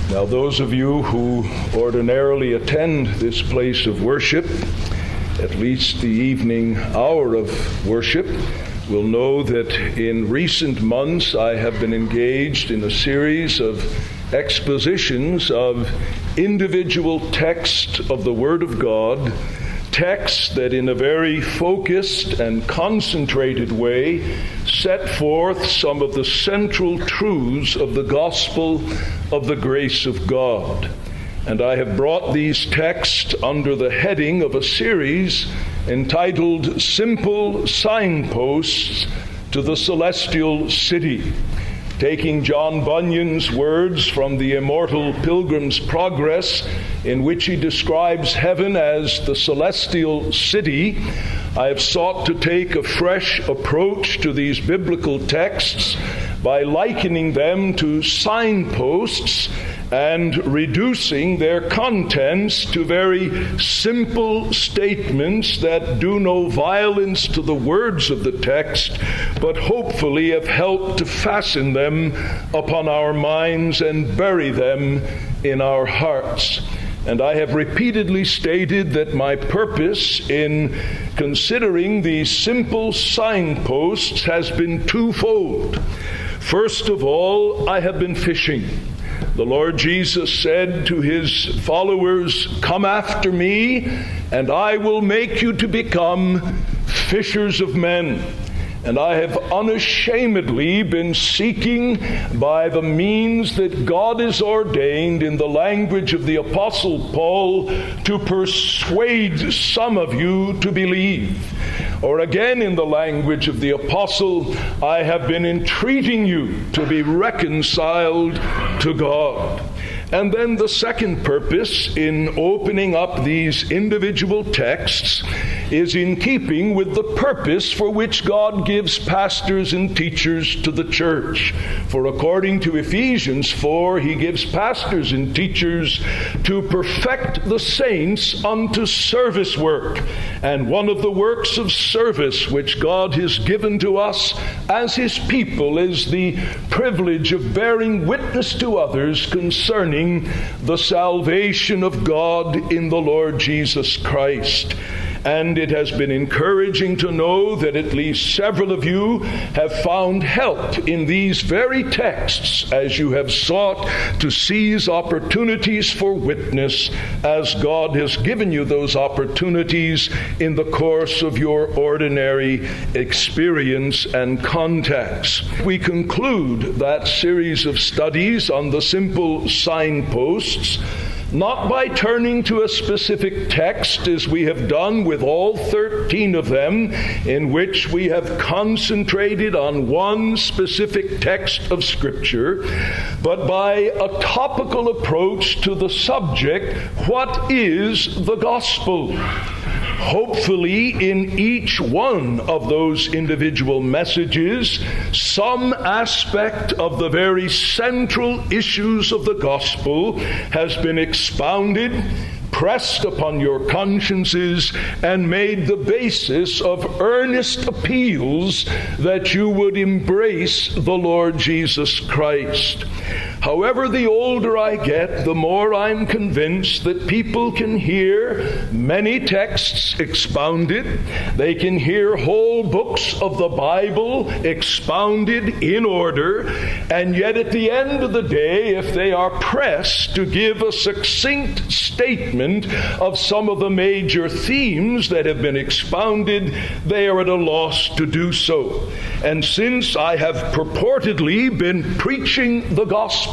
Now, those of you who ordinarily attend this place of worship, at least the evening hour of worship, will know that in recent months I have been engaged in a series of expositions of individual texts of the Word of God, texts that in a very focused and concentrated way set forth some of the central truths of the gospel of the grace of God. And I have brought these texts under the heading of a series entitled Simple Signposts to the Celestial City, taking John Bunyan's words from the Immortal Pilgrim's Progress, in which he describes heaven as the celestial city. I have sought to take a fresh approach to these biblical texts by likening them to signposts and reducing their contents to very simple statements that do no violence to the words of the text, but hopefully have helped to fasten them upon our minds and bury them in our hearts. And I have repeatedly stated that my purpose in considering these simple signposts has been twofold. First of all, I have been fishing. The Lord Jesus said to his followers, "Come after me, and I will make you to become fishers of men." And I have unashamedly been seeking by the means that God has ordained, in the language of the Apostle Paul, to persuade some of you to believe. Or again, in the language of the Apostle, I have been entreating you to be reconciled to God. And then the second purpose in opening up these individual texts is in keeping with the purpose for which God gives pastors and teachers to the church. For according to Ephesians 4, he gives pastors and teachers to perfect the saints unto service work. And one of the works of service which God has given to us as his people is the privilege of bearing witness to others concerning the salvation of God in the Lord Jesus Christ. And it has been encouraging to know that at least several of you have found help in these very texts as you have sought to seize opportunities for witness, as God has given you those opportunities in the course of your ordinary experience and contacts. We conclude that series of studies on the simple signposts not by turning to a specific text, as we have done with all 13 of them, in which we have concentrated on one specific text of Scripture, but by a topical approach to the subject, what is the gospel? Hopefully, in each one of those individual messages, some aspect of the very central issues of the gospel has been expounded, pressed upon your consciences, and made the basis of earnest appeals that you would embrace the Lord Jesus Christ. However, the older I get, the more I'm convinced that people can hear many texts expounded. They can hear whole books of the Bible expounded in order, and yet at the end of the day, if they are pressed to give a succinct statement of some of the major themes that have been expounded, they are at a loss to do so. And since I have purportedly been preaching the gospel,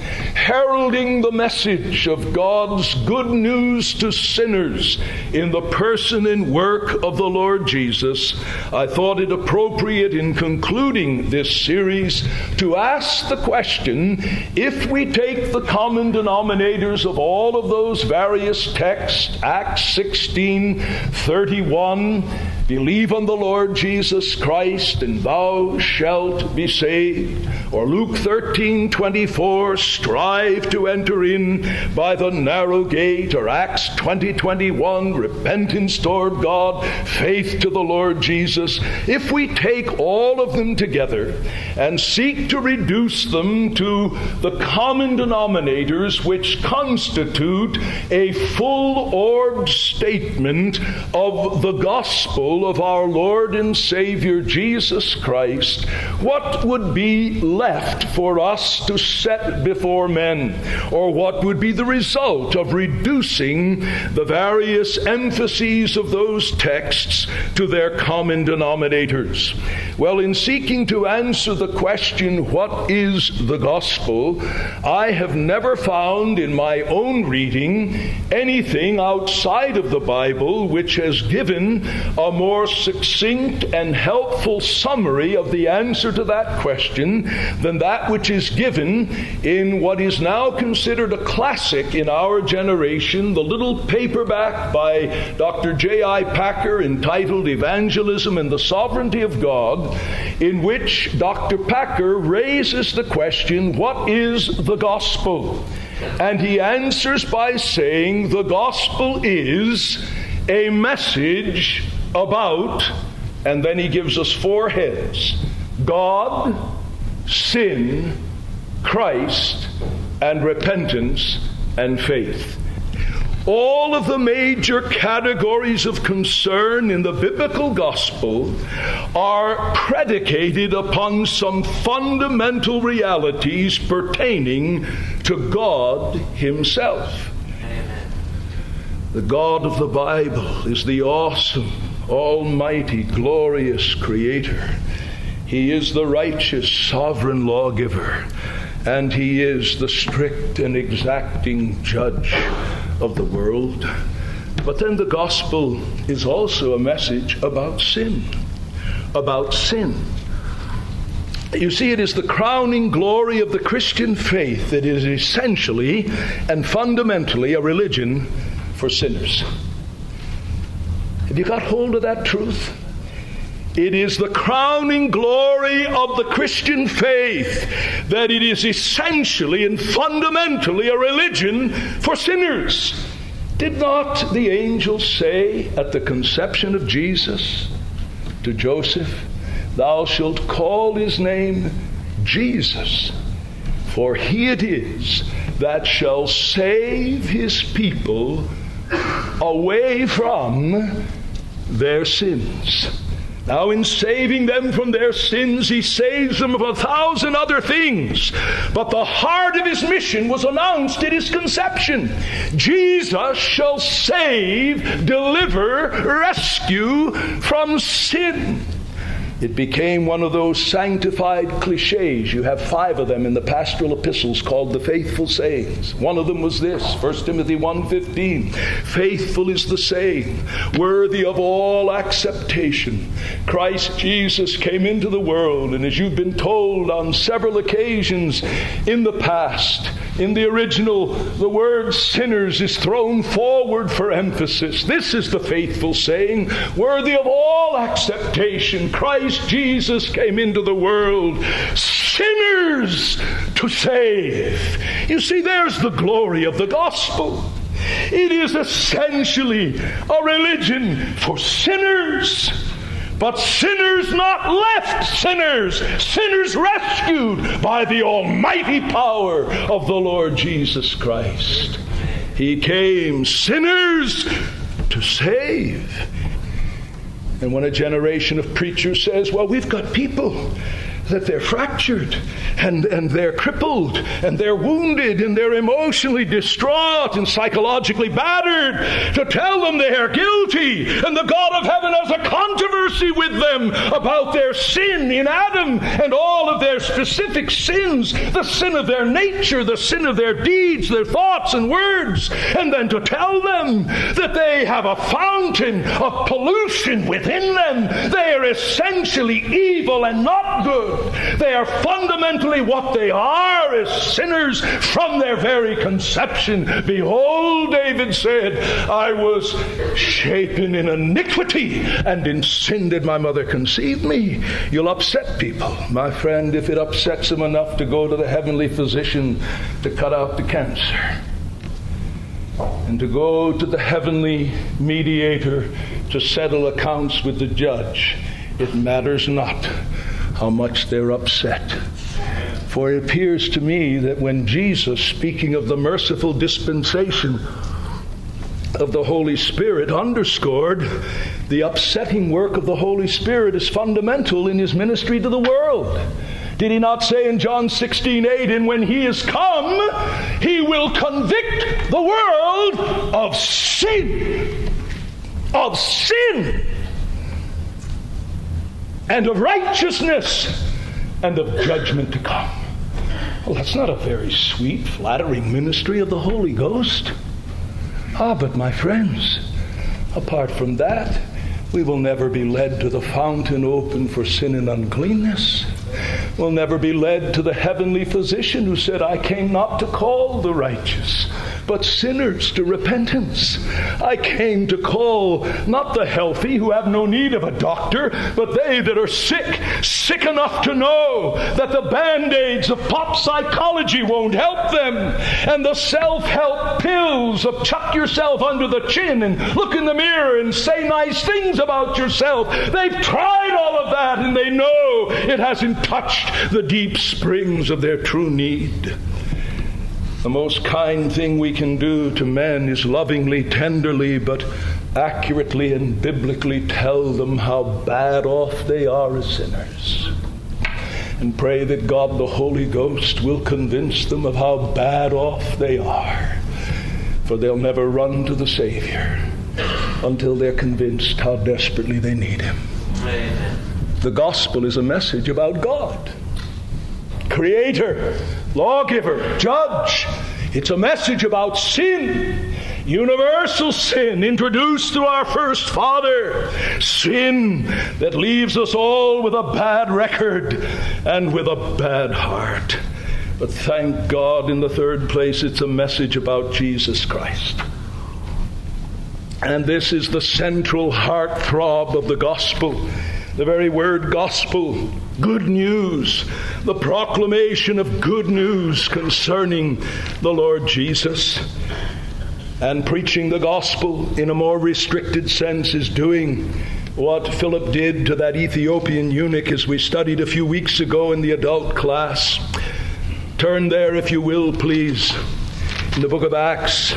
heralding the message of God's good news to sinners in the person and work of the Lord Jesus, I thought it appropriate in concluding this series to ask the question, if we take the common denominators of all of those various texts, Acts 16:31, Believe on the Lord Jesus Christ, and thou shalt be saved. Or Luke 13:24, strive to enter in by the narrow gate. Or Acts 20:21, repentance toward God, faith to the Lord Jesus. If we take all of them together and seek to reduce them to the common denominators which constitute a full-orbed statement of the gospel of our Lord and Savior Jesus Christ, what would be left for us to set before men? Or what would be the result of reducing the various emphases of those texts to their common denominators? Well, in seeking to answer the question, what is the gospel, I have never found in my own reading anything outside of the Bible which has given a more succinct and helpful summary of the answer to that question than that which is given in what is now considered a classic in our generation, the little paperback by Dr. J.I. Packer entitled Evangelism and the Sovereignty of God, in which Dr. Packer raises the question, what is the gospel? And he answers by saying the gospel is a message about, and then he gives us 4 heads: God, sin, Christ, and repentance and faith. All of the major categories of concern in the biblical gospel are predicated upon some fundamental realities pertaining to God Himself. The God of the Bible is the awesome, almighty, glorious Creator. He is the righteous, sovereign lawgiver, and He is the strict and exacting judge of the world. But then the gospel is also a message about sin. About sin. You see, it is the crowning glory of the Christian faith that it is essentially and fundamentally a religion for sinners. Have you got hold of that truth? It is the crowning glory of the Christian faith that it is essentially and fundamentally a religion for sinners. Did not the angel say at the conception of Jesus to Joseph, "Thou shalt call his name Jesus, for he it is that shall save his people away from their sins"? Now, in saving them from their sins, He saves them of 1,000 other things. But the heart of His mission was announced at His conception. Jesus shall save, deliver, rescue from sin. It became one of those sanctified cliches. You have 5 of them in the pastoral epistles called the faithful sayings. One of them was this, 1 Timothy 1:15. Faithful is the saying, worthy of all acceptation. Christ Jesus came into the world, and as you've been told on several occasions in the past, in the original, the word sinners is thrown forward for emphasis. This is the faithful saying, worthy of all acceptation. Christ Jesus came into the world, sinners to save. You see, there's the glory of the gospel. It is essentially a religion for sinners. But sinners not left sinners, sinners rescued by the almighty power of the Lord Jesus Christ. He came sinners to save. And when a generation of preachers says, well, we've got people that they're fractured and they're crippled and they're wounded and they're emotionally distraught and psychologically battered, to tell them they are guilty, and the God of heaven has a controversy with them about their sin in Adam and all of their specific sins, the sin of their nature, the sin of their deeds, their thoughts and words, and then to tell them that they have a fountain of pollution within them. They are essentially evil and not good. world. They are fundamentally what they are as sinners from their very conception. Behold, David said, I was shapen in iniquity, and in sin did my mother conceive me. You'll upset people, my friend, if it upsets them enough to go to the heavenly physician to cut out the cancer, and to go to the heavenly mediator to settle accounts with the judge. It matters not how much they're upset. For it appears to me that when Jesus, speaking of the merciful dispensation of the Holy Spirit, underscored the upsetting work of the Holy Spirit is fundamental in his ministry to the world. Did he not say in John 16:8, and when he is come, he will convict the world of sin, and of righteousness, and of judgment to come. Well, that's not a very sweet, flattering ministry of the Holy Ghost. But my friends, apart from that, we will never be led to the fountain open for sin and uncleanness. We'll never be led to the heavenly physician who said, I came not to call the righteous, but sinners to repentance. I came to call not the healthy who have no need of a doctor, but they that are sick enough to know that the band-aids of pop psychology won't help them, and the self-help pills of chuck yourself under the chin and look in the mirror and say nice things about yourself. They've tried all of that, and they know it hasn't touched the deep springs of their true need. The most kind thing we can do to men is lovingly, tenderly, but accurately and biblically tell them how bad off they are as sinners. And pray that God the Holy Ghost will convince them of how bad off they are. For they'll never run to the Savior until they're convinced how desperately they need Him. Amen. The gospel is a message about God, Creator, lawgiver, judge. It's a message about sin, universal sin introduced through our first father, sin that leaves us all with a bad record and with a bad heart. But thank God, in the third place, it's a message about Jesus Christ. And this is the central heartthrob of the gospel. The very word gospel, good news, the proclamation of good news concerning the Lord Jesus. And preaching the gospel in a more restricted sense is doing what Philip did to that Ethiopian eunuch, as we studied a few weeks ago in the adult class. Turn there, if you will, please, in the book of Acts,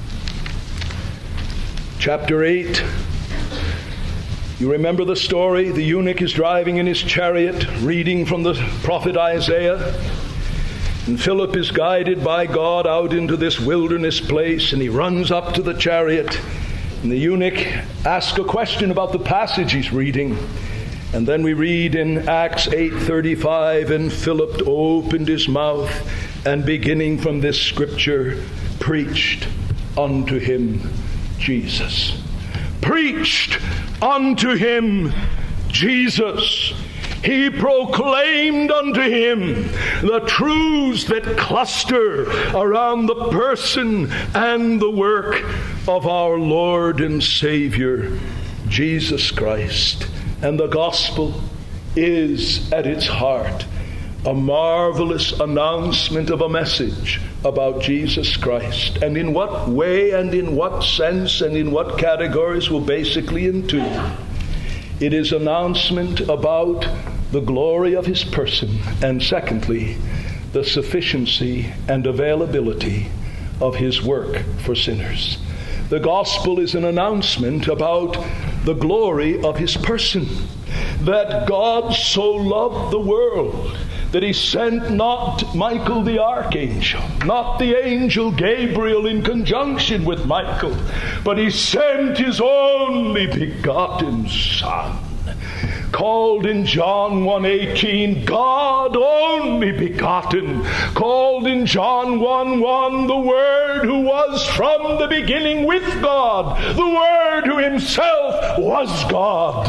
chapter 8. You remember the story? The eunuch is driving in his chariot, reading from the prophet Isaiah. And Philip is guided by God out into this wilderness place, and he runs up to the chariot. And the eunuch asks a question about the passage he's reading. And then we read in Acts 8:35, and Philip opened his mouth, and beginning from this scripture, preached unto him Jesus. Preached unto him Jesus. He proclaimed unto him the truths that cluster around the person and the work of our Lord and Savior, Jesus Christ. And the gospel is at its heart a marvelous announcement of a message about Jesus Christ. And in what way and in what sense and in what categories will basically into. It is announcement about the glory of his person, and secondly, the sufficiency and availability of his work for sinners. The gospel is an announcement about the glory of his person, that God so loved the world that he sent not Michael the archangel, not the angel Gabriel in conjunction with Michael, but he sent his only begotten Son, called in John 1:18, God only begotten, called in John 1:1, the Word who was from the beginning with God, the Word who himself was God,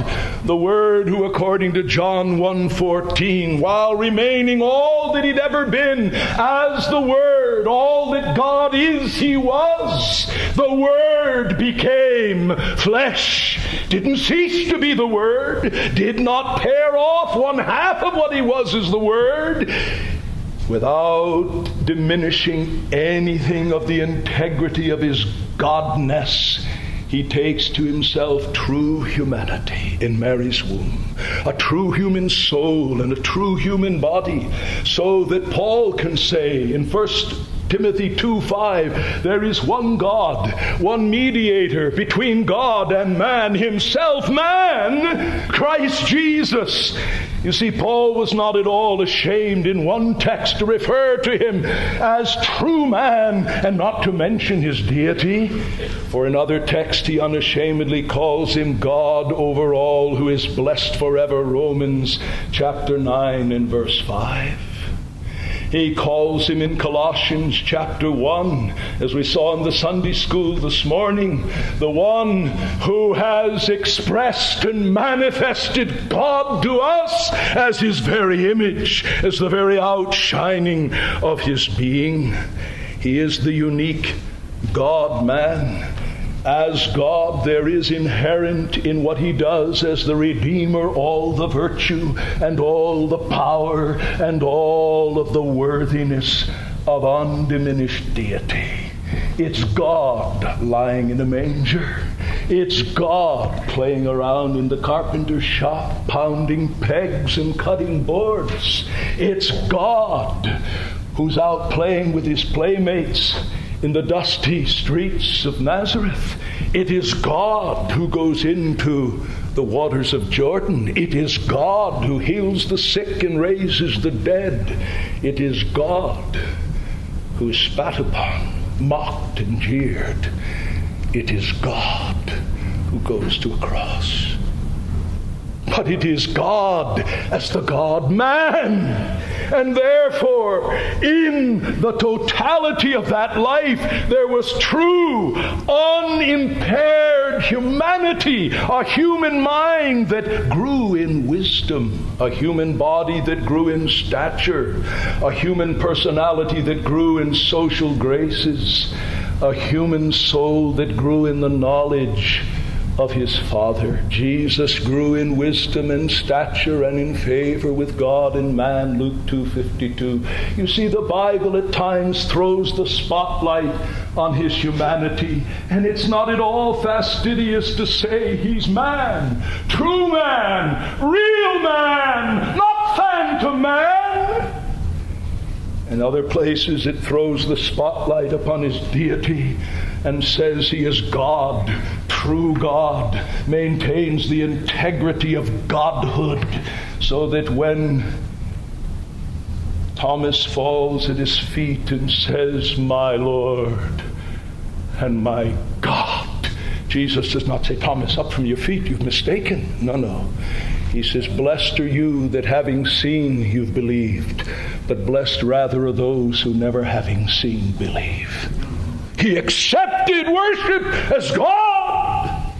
The Word who, according to John 1:14, while remaining all that he'd ever been as the Word, all that God is, he was. The Word became flesh. Didn't cease to be the Word. Did not pair off one half of what he was as the Word, without diminishing anything of the integrity of his godness. He takes to himself true humanity in Mary's womb, a true human soul and a true human body, so that Paul can say in 1 Timothy 2:5, there is one God, one mediator between God and man, himself man, Christ Jesus. You see, Paul was not at all ashamed in one text to refer to him as true man, and not to mention his deity. For in other text he unashamedly calls him God over all, who is blessed forever, Romans chapter 9 and verse 5. He calls him in Colossians chapter 1, as we saw in the Sunday school this morning, the one who has expressed and manifested God to us as his very image, as the very outshining of his being. He is the unique God-man. As God, there is inherent in what he does as the Redeemer all the virtue and all the power and all of the worthiness of undiminished deity. It's God lying in a manger. It's God playing around in the carpenter's shop, pounding pegs and cutting boards. It's God who's out playing with his playmates in the dusty streets of Nazareth. It is God who goes into the waters of Jordan. It is God who heals the sick and raises the dead. It is God who is spat upon, mocked and jeered. It is God who goes to a cross. But it is God as the God-man. And therefore, in the totality of that life, there was true, unimpaired humanity, a human mind that grew in wisdom, a human body that grew in stature, a human personality that grew in social graces, a human soul that grew in the knowledge of his Father. Jesus grew in wisdom and stature and in favor with God and man, Luke 2:52. You see, the Bible at times throws the spotlight on his humanity, and it's not at all fastidious to say he's man, true man, real man, not phantom man. In other places it throws the spotlight upon his deity and says he is God, true God, maintains the integrity of godhood, so that when Thomas falls at his feet and says, my Lord and my God, Jesus does not say, Thomas, up from your feet, you've mistaken. No. He says, blessed are you that having seen you've believed, but blessed rather are those who never having seen believe. He accepted worship as God.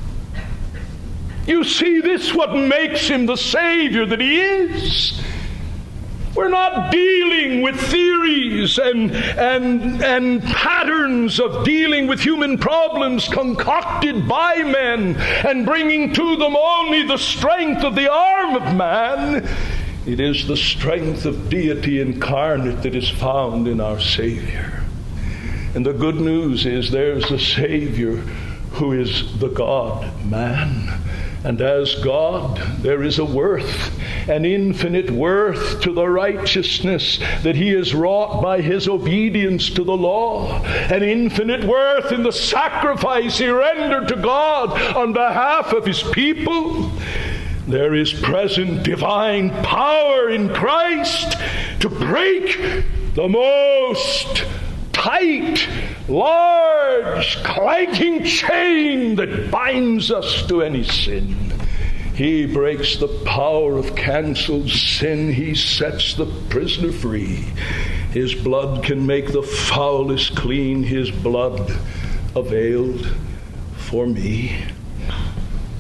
You see, this what makes him the Savior that he is. We're not dealing with theories and patterns of dealing with human problems concocted by men and bringing to them only the strength of the arm of man. It is the strength of deity incarnate that is found in our Savior. And the good news is there's a Savior who is the God-man. And as God, there is a worth, an infinite worth to the righteousness that he has wrought by his obedience to the law, an infinite worth in the sacrifice he rendered to God on behalf of his people. There is present divine power in Christ to break the most tight, large, clanking chain that binds us to any sin. He breaks the power of canceled sin. He sets the prisoner free. His blood can make the foulest clean. His blood availed for me.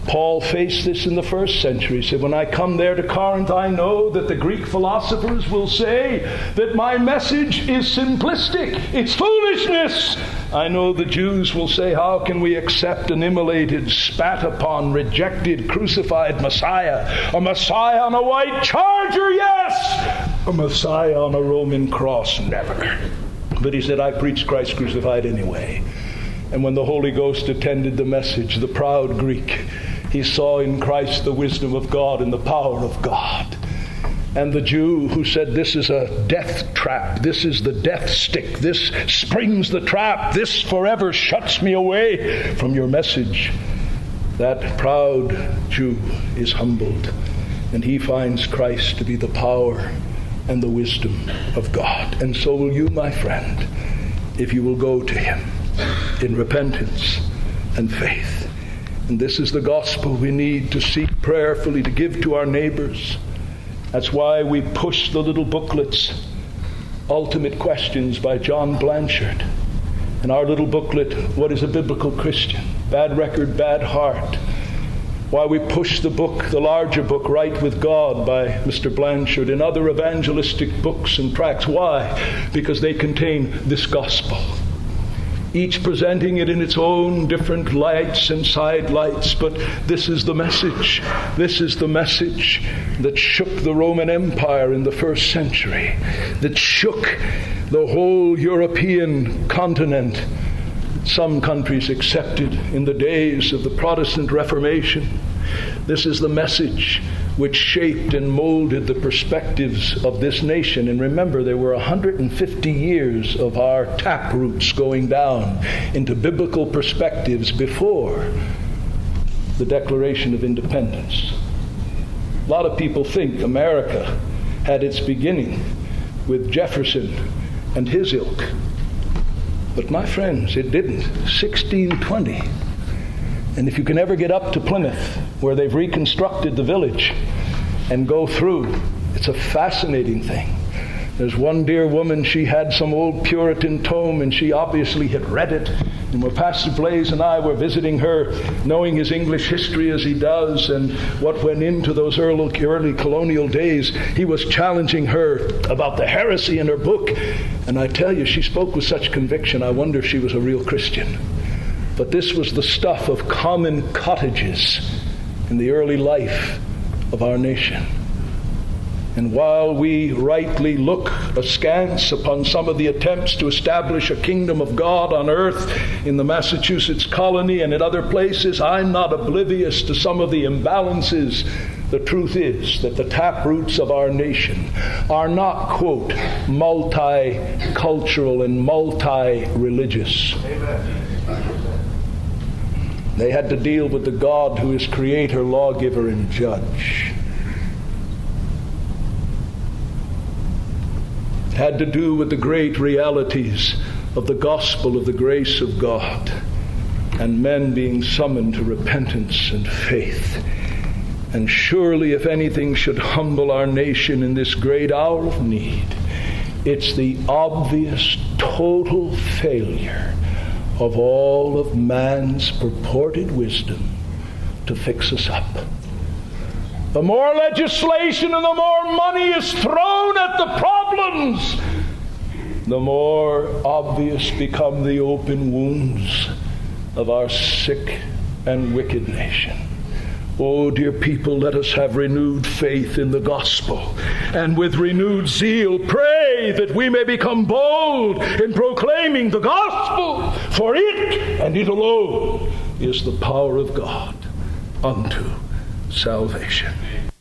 Paul faced this in the first century. He said, when I come there to Corinth, I know that the Greek philosophers will say that my message is simplistic. It's foolishness. I know the Jews will say, how can we accept an immolated, spat upon, rejected, crucified Messiah? A Messiah on a white charger, yes. A Messiah on a Roman cross, never. But he said, I preach Christ crucified anyway. And when the Holy Ghost attended the message, the proud Greek, he saw in Christ the wisdom of God and the power of God. And the Jew who said, this is a death trap, this is the death stick, this springs the trap, this forever shuts me away from your message. That proud Jew is humbled, and he finds Christ to be the power and the wisdom of God. And so will you, my friend, if you will go to him in repentance and faith. And this is the gospel we need to seek prayerfully to give to our neighbors. That's why we push the little booklets, Ultimate Questions by John Blanchard. And our little booklet, What is a Biblical Christian? Bad Record, Bad Heart. Why we push the book, the larger book, Right with God by Mr. Blanchard, and other evangelistic books and tracts. Why? Because they contain this gospel, each presenting it in its own different lights and side lights. But this is the message. This is the message that shook the Roman Empire in the first century, that shook the whole European continent. Some countries accepted in the days of the Protestant Reformation. This is the message which shaped and molded the perspectives of this nation. And remember, there were 150 years of our taproots going down into biblical perspectives before the Declaration of Independence. A lot of people think America had its beginning with Jefferson and his ilk. But my friends, it didn't. 1620. And if you can ever get up to Plymouth, where they've reconstructed the village, and go through, it's a fascinating thing. There's one dear woman, she had some old Puritan tome, and she obviously had read it. And when Pastor Blaze and I were visiting her, knowing his English history as he does, and what went into those early colonial days, he was challenging her about the heresy in her book. And I tell you, she spoke with such conviction, I wonder if she was a real Christian. But this was the stuff of common cottages in the early life of our nation. And while we rightly look askance upon some of the attempts to establish a kingdom of God on earth in the Massachusetts colony and in other places, I'm not oblivious to some of the imbalances. The truth is that the taproots of our nation are not, quote, multicultural and multi-religious. Amen. They had to deal with the God who is creator, lawgiver, and judge. It had to do with the great realities of the gospel of the grace of God and men being summoned to repentance and faith. And surely, if anything should humble our nation in this great hour of need, it's the obvious total failure of all of man's purported wisdom to fix us up. The more legislation and the more money is thrown at the problems, the more obvious become the open wounds of our sick and wicked nation. Oh, dear people, let us have renewed faith in the gospel, and with renewed zeal pray that we may become bold in proclaiming the gospel, for it, and it alone, is the power of God unto salvation.